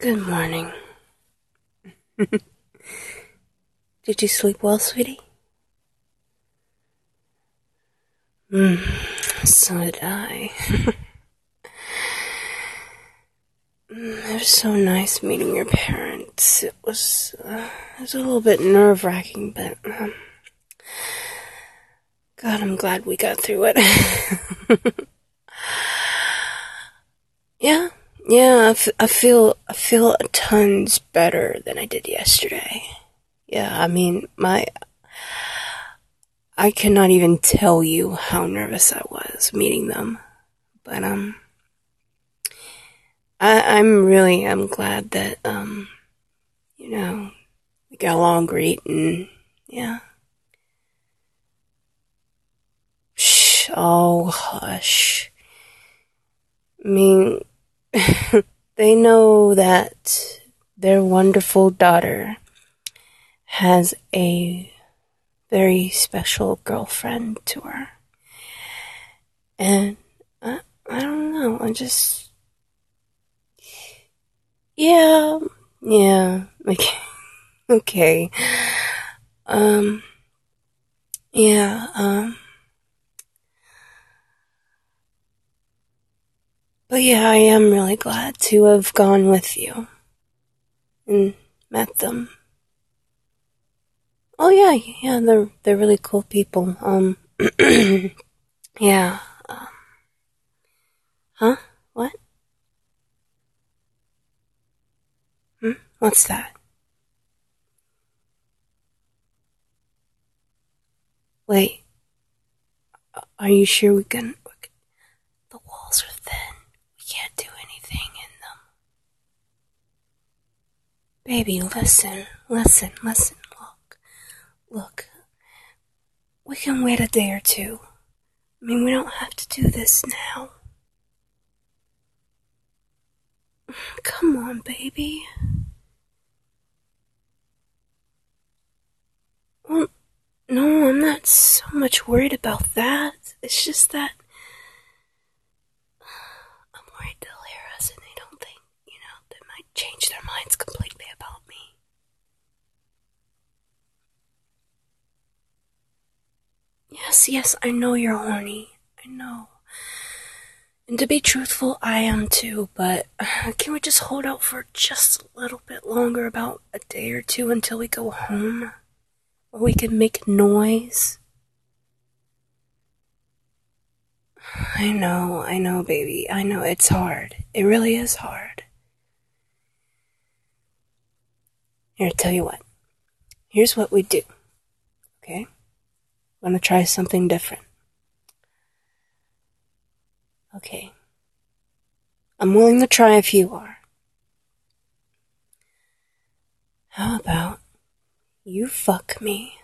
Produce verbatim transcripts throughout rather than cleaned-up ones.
Good morning. Did you sleep well, sweetie? Mm, so did I. It was so nice meeting your parents. It was, uh, it was a little bit nerve-wracking, but, um, God, I'm glad we got through it. yeah, yeah, I, f- I feel, I feel tons better than I did yesterday. Yeah, I mean, my, I cannot even tell you how nervous I was meeting them, but, um, I, I'm really, I'm glad that, um, you know, we got along great and, yeah. Shh, oh, hush. I mean, they know that their wonderful daughter has a very special girlfriend to her. And I, I don't know, I just, yeah, yeah, okay, okay, um, yeah, um, but yeah, I am really glad to have gone with you and met them. Oh yeah, yeah, they're they're really cool people. Um, yeah. Um, huh? What? Hmm? What's that? Wait, are you sure we can? The walls are thin. We can't do anything in them. Baby, listen, listen, listen. Look, look. We can wait a day or two. I mean, we don't have to do this now. Come on, baby. Well, no, I'm not so much worried about that. It's just that I'm worried they'll hear us and they don't think, you know, they might change their minds completely about me. Yes, yes, I know you're horny. I know. And to be truthful, I am too, but uh, can we just hold out for just a little bit longer, about a day or two until we go home? Where we can make noise? I know, I know, baby. I know, it's hard. It really is hard. Here, tell you what. Here's what we do. Okay? I'm gonna try something different. Okay. I'm willing to try if you are. How about you fuck me,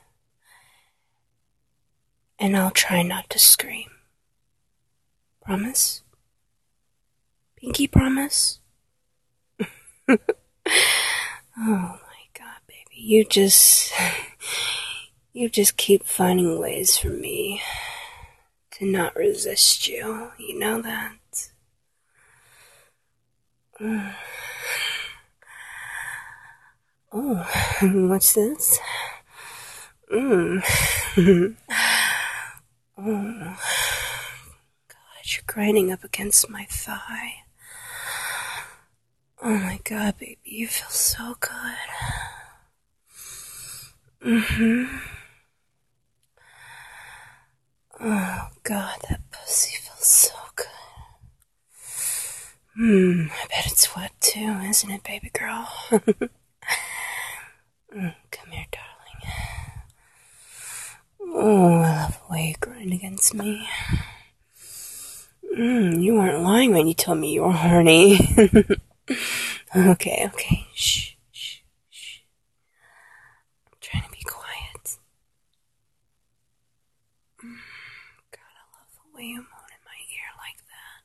and I'll try not to scream. Promise? Pinky promise? Oh my god, baby. You just... You just keep finding ways for me to not resist you. You know that? Oh, what's this? Mmm. Oh. God, you're grinding up against my thigh. Oh my god, baby, you feel so good. Mm-hmm. Oh god, that pussy feels so good. Hmm, I bet it's wet too, isn't it, baby girl? mm, come here, darling. Oh, I love the way you grind against me. Mm, you weren't lying when you told me you were horny. okay, okay, shh, shh, shh. I'm trying to be quiet. God, I love the way you moan in my ear like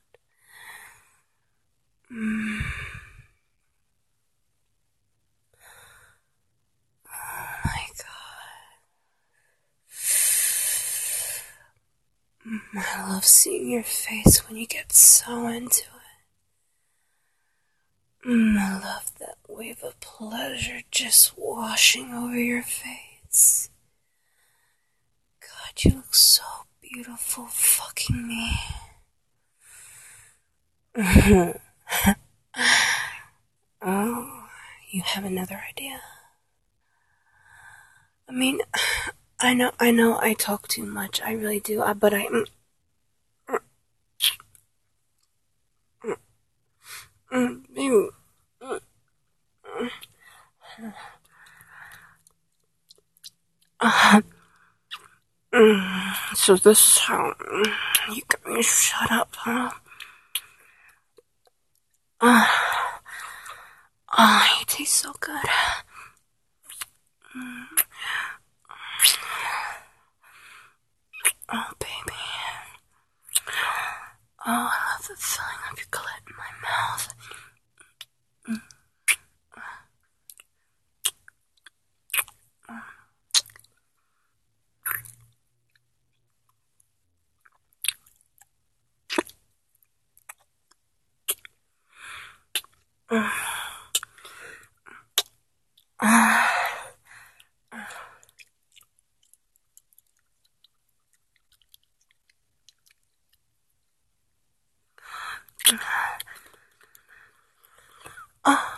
that. Mm. Oh my god. Mm, I love seeing your face when you get so into it. Mm, I love that wave of pleasure just washing over your face. God, you look so beautiful fucking me. Oh, you have another idea? I mean, I know, I know I talk too much, I really do, uh, but I... Mm, mm, mm, mm, mm, mm. Uh, mm, so this is how you got me shut up, huh? Uh, oh, you taste so good. Mm. Oh, baby. Oh, I love the feeling of your clit in my mouth. Mm. Mm. Uh, oh.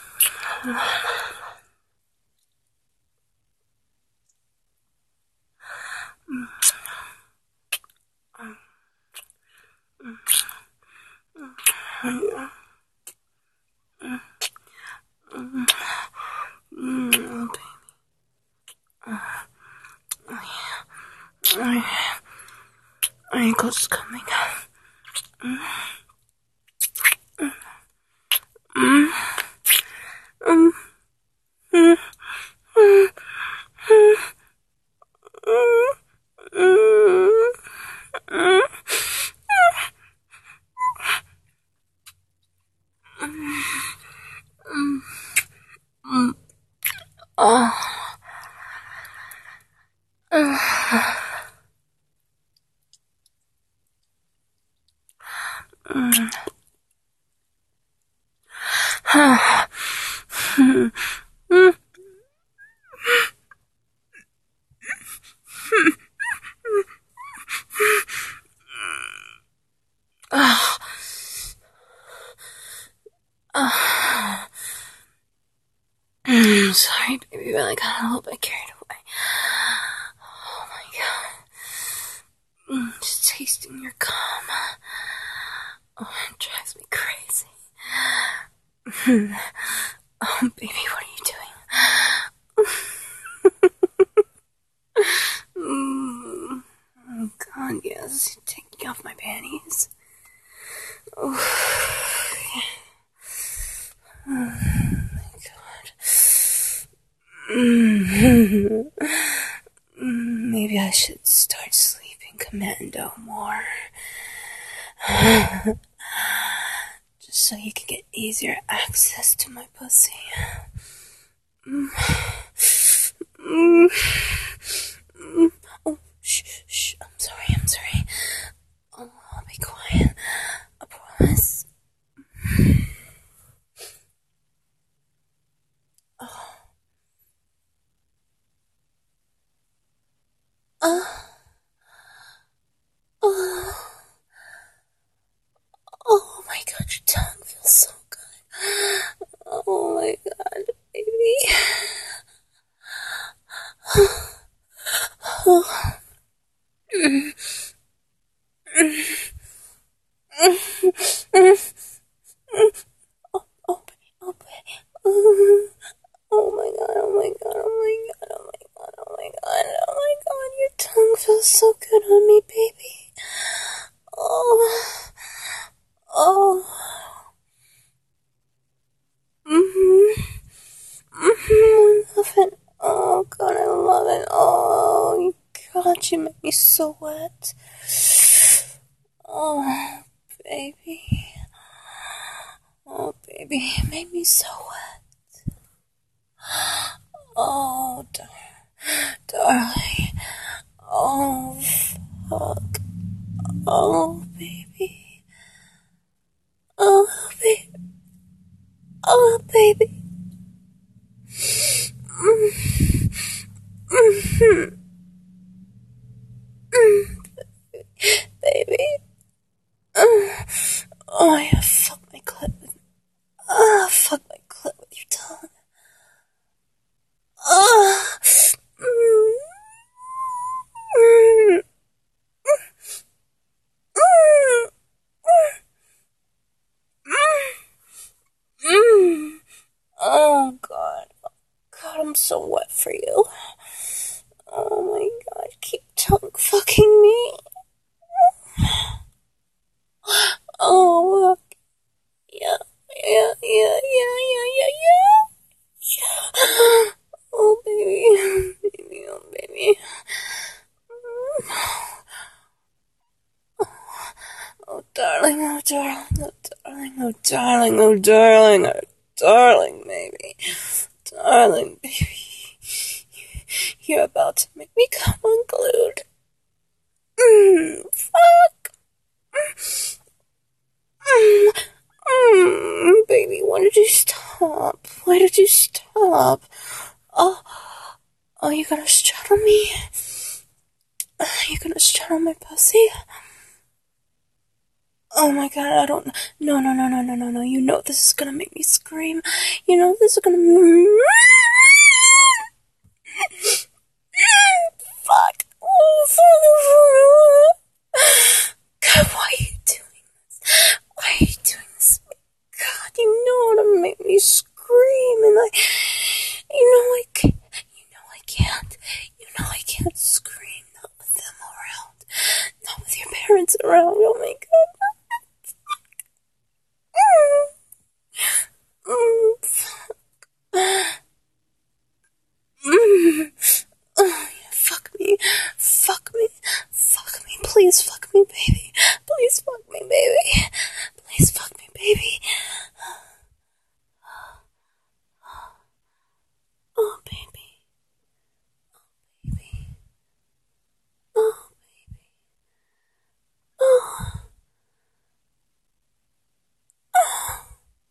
Ankle's coming. Mm. Mm. Mm. Mm. Mm. Sorry, baby, but I got a little bit carried away. Oh my god. Mm, just tasting your cum. Oh, it drives me crazy. Oh, baby, what are you doing? Mm. Oh god, yes. Taking off my panties. Oh, oh my god. Mm. Maybe I should start sleeping commando more. Just so you can get easier access to my pussy. Mm. Mm. Mm. Oh, shh, shh. I'm sorry, I'm sorry. Oh, I'll be quiet. I promise. Oh. Oh. Oh. Oh my god, your tongue feels so good. Oh my god, baby. Oh. Mm. Mm. Mm. Mm. Oh, oh, oh, oh, oh my god, oh my god, oh my god, oh my god, oh my god, oh my god, your tongue feels so good on me, baby. Oh, oh, mm-hmm, mm-hmm, I love it. Oh god, I love it. Oh god, you make me so wet. Oh, baby. Oh, baby, you made me so wet. Oh, dar- darling. Oh, fuck. Oh, baby. Oh, baby. Oh, baby. Mm. Mm-hmm. Mm. Baby. Uh. Oh, yeah, fuck my clit with Ah, uh, fuck my clit with your tongue. Ah. Uh. Mm. Mm. Mm. Mm. Mm. Oh, God. God, I'm so wet for you. Oh, my God. Keep tongue fucking me. Oh, yeah. Yeah, yeah, yeah, yeah, yeah, yeah. Yeah. Oh, baby. Baby, oh, baby. Oh, darling, oh, darling, oh, darling, oh, darling, oh, darling, oh, darling, baby. Darling, baby. You're about to make me come unglued. Mm, fuck. Mm, mm, baby, why did you stop? Why did you stop? Oh, oh, you gonna straddle me? You gonna straddle my pussy? Oh my God, I don't. No, no, no, no, no, no, no. You know this is gonna make me scream. You know this is gonna. Fuck. Oh, fuck. God, why are you doing this? Why are you doing this? God, you know how to make me scream, and I. You know I can't. You know I can't. You know I can't scream. Not with them around. Not with your parents around. Oh my God. Mm, fuck. Mm. Oh, yeah, fuck me. Fuck me. Fuck me. Please fuck me, baby. Please fuck me, baby. Please fuck me, baby. Oh, baby. Baby. Oh, baby. Oh. Oh.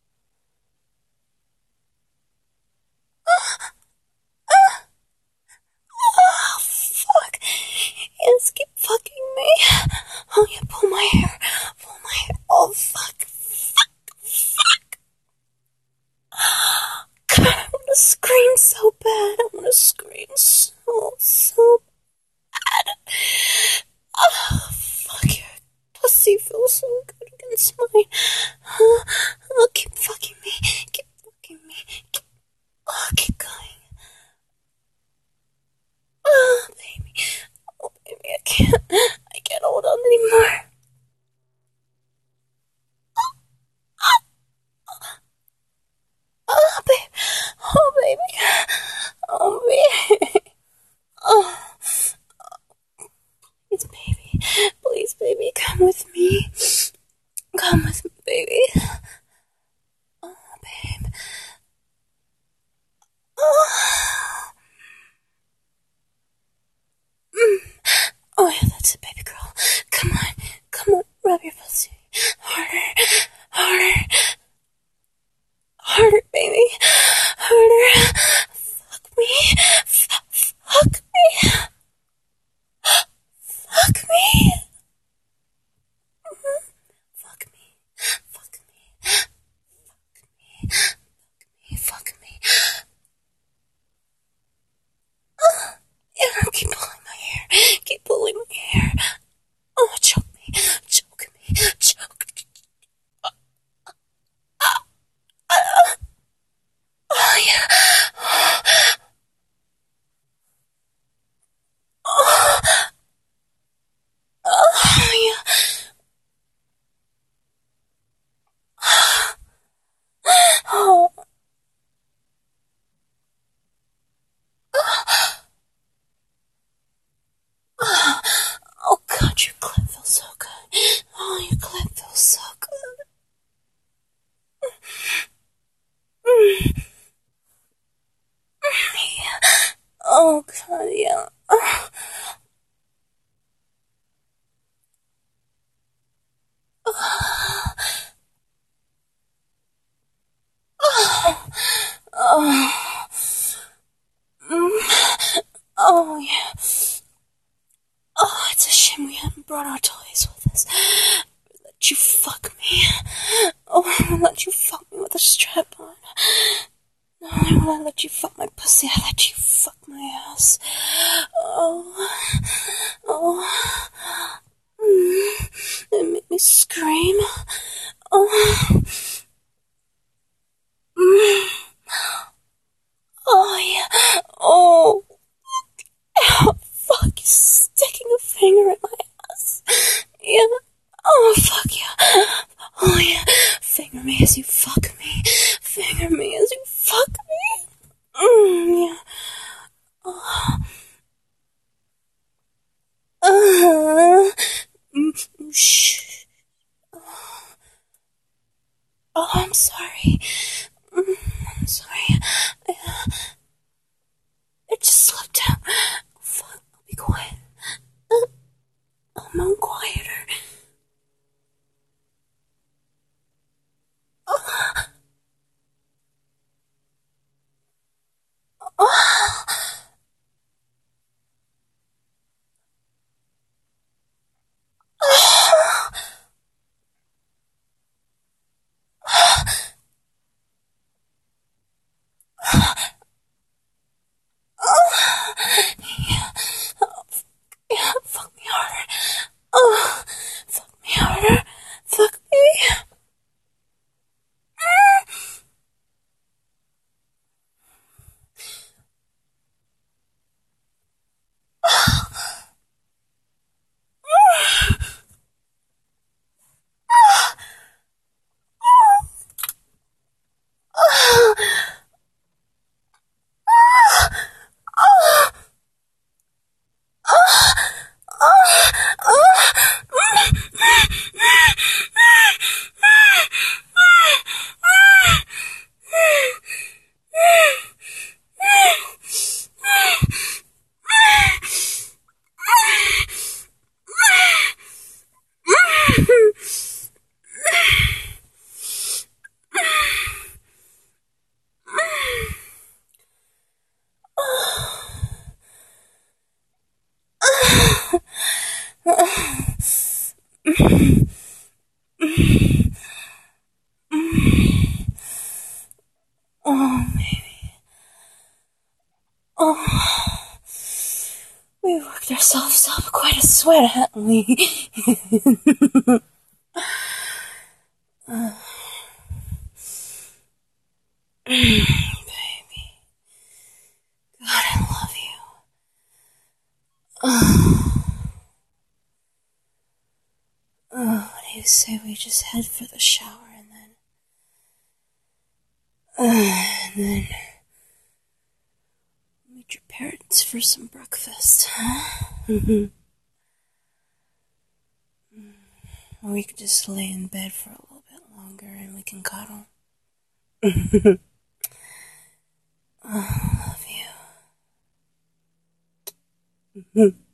Oh, fuck. Yes, keep fucking me. Oh, yeah, pull my hair. Pull my hair. Oh, fuck. Fuck. Fuck. God, I want to scream so bad. I want to scream so, so bad. Oh, fuck. Your pussy feels so good against mine. Oh, oh, keep fucking me. Keep fucking me. Keep, oh, keep going. Oh, baby. Oh, baby, I can't. I can't hold on anymore. Oh, baby. Oh, baby. Oh, baby. Oh, please, baby. Please, baby, come with me. Come with me, baby. you fuck me. Oh, I won't let you fuck me with a strap on. No, I won't let you fuck my pussy. I let you fuck my ass. Oh, oh, mm, it made me scream. Oh, mm, oh yeah. Oh, ow, fuck! You're sticking a finger in my ass. Yeah. Oh, fuck yeah. Oh, yeah. Finger me as you fuck me. Finger me as you fuck me. Mm, yeah. Oh. Uh, mm, shh. Oh, I'm sorry. Mm, I'm sorry. Uh, it just slipped out. Oh, fuck. I'll be quiet. Uh, I'm on quieter. Yeah, fuck me harder. Oh, fuck me harder. Fuck me. Oh, baby. Oh, we worked ourselves up quite a sweat, haven't we? uh, baby. God, I love you. Oh, oh, what do you say we just head for the shower and then... Uh, and then... meet your parents for some breakfast, huh? Mm-hmm. Or we could just lay in bed for a little bit longer and we can cuddle. Oh, I love you.